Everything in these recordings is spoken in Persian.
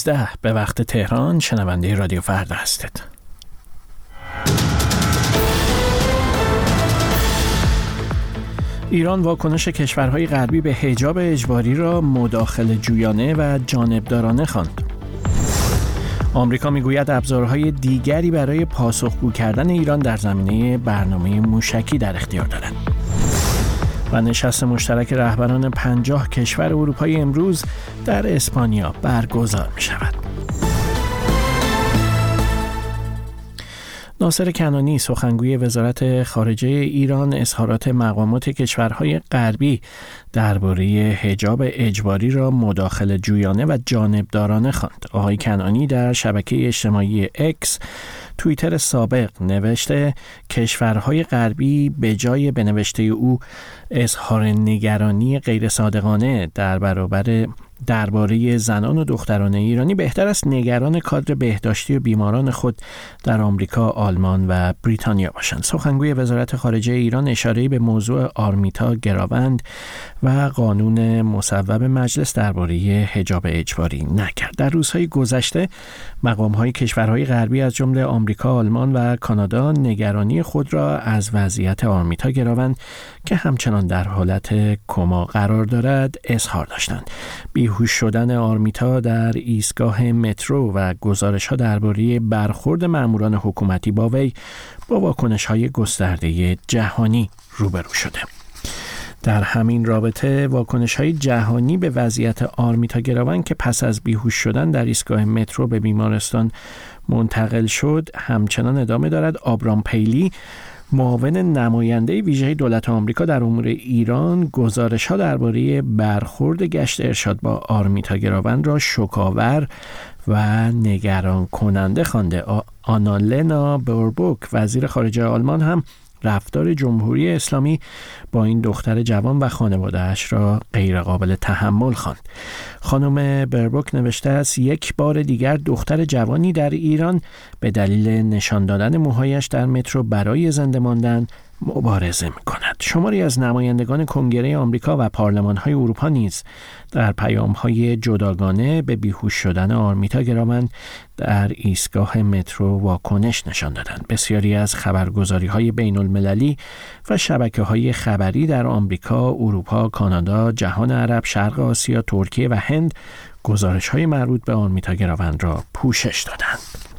به وقت تهران. شنونده رادیو فردا هستید. ایران واکنش کشورهای غربی به حجاب اجباری را مداخله جویانه و جانبدارانه خواند. آمریکا میگوید ابزارهای دیگری برای پاسخگو کردن ایران در زمینه برنامه موشکی در اختیار دارد. و نشست مشترک رهبران 50 کشور اروپایی امروز در اسپانیا برگزار می شود. ناصر کنانی سخنگوی وزارت خارجه ایران اظهارات مقامات کشورهای غربی درباره حجاب اجباری را مداخله جویانه و جانبدارانه خواند. آقای کنانی در شبکه اجتماعی اکس توییتر سابق نوشته کشورهای غربی به جای به نوشته او اظهار نگرانی غیر صادقانه درباره زنان و دختران ایرانی بهتر است نگران کادر بهداشتی و بیماران خود در آمریکا، آلمان و بریتانیا باشند. سخنگوی وزارت خارجه ایران اشاره‌ای به موضوع آرمیتا گراوند و قانون مصوب مجلس درباره حجاب اجباری نکرد. در روزهای گذشته مقام‌های کشورهای غربی از جمله آمریکا، آلمان و کانادا نگرانی خود را از وضعیت آرمیتا گراوند که همچنان در حالت کما قرار دارد اظهار داشتند. بیهوش شدن آرمیتا در ایستگاه مترو و گزارش‌ها درباره برخورد ماموران حکومتی با وی با واکنش‌های گسترده جهانی روبرو شده. در همین رابطه واکنش‌های جهانی به وضعیت آرمیتا گراوند که پس از بیهوش شدن در ایستگاه مترو به بیمارستان منتقل شد همچنان ادامه دارد. آبرام پیلی معاون نماینده ویژه دولت آمریکا در امور ایران گزارش‌ها درباره برخورد گشت ارشاد با آرمیتا گراوند را شوک‌آور و نگران کننده خوانده. آنالنا بوربوک وزیر خارجه آلمان هم رفتار جمهوری اسلامی با این دختر جوان و خانواده‌اش را غیرقابل تحمل خواند. خانم بربوک نوشته است یک بار دیگر دختر جوانی در ایران به دلیل نشان دادن موهایش در مترو برای زنده ماندن مبارزه می‌کند. شماری از نمایندگان کنگره آمریکا و پارلمان‌های اروپا نیز در پیام‌های جداگانه به بیهوش شدن آرمیتا گراوند در ایستگاه مترو واکنش نشان دادند. بسیاری از خبرگزاری‌های بین‌المللی و شبکه‌های خبری در آمریکا، اروپا، کانادا، جهان عرب، شرق آسیا، ترکیه و هند گزارش‌های مربوط به آرمیتا گراوند را پوشش دادند.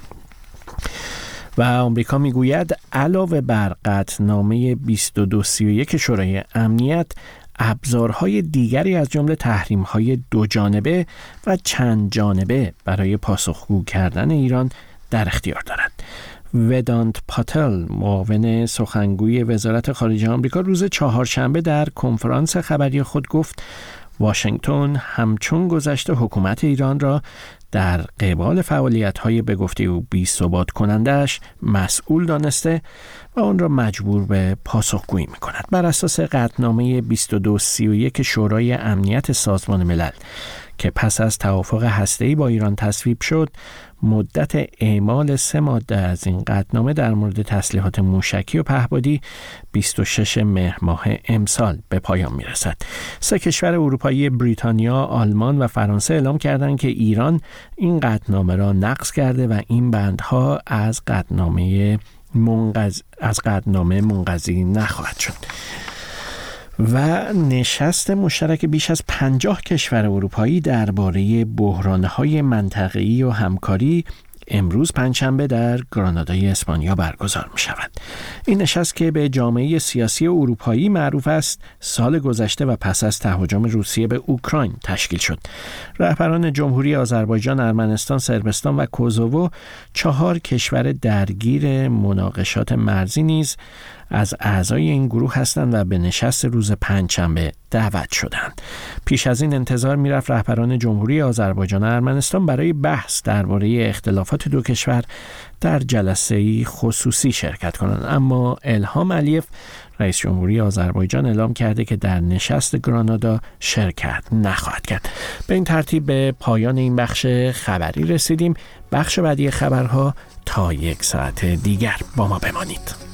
و آمریکا میگوید علاوه بر قطعنامه 2231 شورای امنیت ابزارهای دیگری از جمله تحریم‌های دو جانبه و چند جانبه برای پاسخگو کردن ایران در اختیار دارد. ودانت پاتل معاون سخنگوی وزارت خارجه آمریکا روز چهارشنبه در کنفرانس خبری خود گفت واشنگتن همچون گذشته حکومت ایران را در قبال فعالیت‌های به گفته او بی‌ثبات کننده‌اش مسئول دانسته و آن را مجبور به پاسخگویی می‌کند. بر اساس قطعنامه 2231 شورای امنیت سازمان ملل که پس از توافق هسته‌ای با ایران تصویب شد، مدت اعمال 3 ماده از این قطعنامه در مورد تسلیحات موشکی و پهپادی 26 مهر ماه امسال به پایان میرسد. 3 کشور اروپایی بریتانیا، آلمان و فرانسه اعلام کردند که ایران این قطعنامه را نقض کرده و این بندها از قطعنامه منقضی نخواهد شد. و نشست مشترک بیش از 50 کشور اروپایی درباره بحران‌های منطقه‌ای و همکاری امروز پنجشنبه در گرانادای اسپانیا برگزار می شود. این نشست که به جامعه سیاسی اروپایی معروف است، سال گذشته و پس از تهاجم روسیه به اوکراین تشکیل شد. رهبران جمهوری آذربایجان، ارمنستان، صربستان و کوزوو، 4 کشور درگیر مناقشات مرزی نیز از اعضای این گروه هستند و به نشست روز پنجشنبه دعوت شدند. پیش از این انتظار می‌رفت رهبران جمهوری آذربایجان و ارمنستان برای بحث درباره اختلافات دو کشور در جلسه‌ای خصوصی شرکت کنند، اما الهام علیف رئیس جمهوری آذربایجان اعلام کرده که در نشست گرانادا شرکت نخواهد کرد. به این ترتیب به پایان این بخش خبری رسیدیم. بخش بعدی خبرها تا 1 ساعت دیگر با ما بمانید.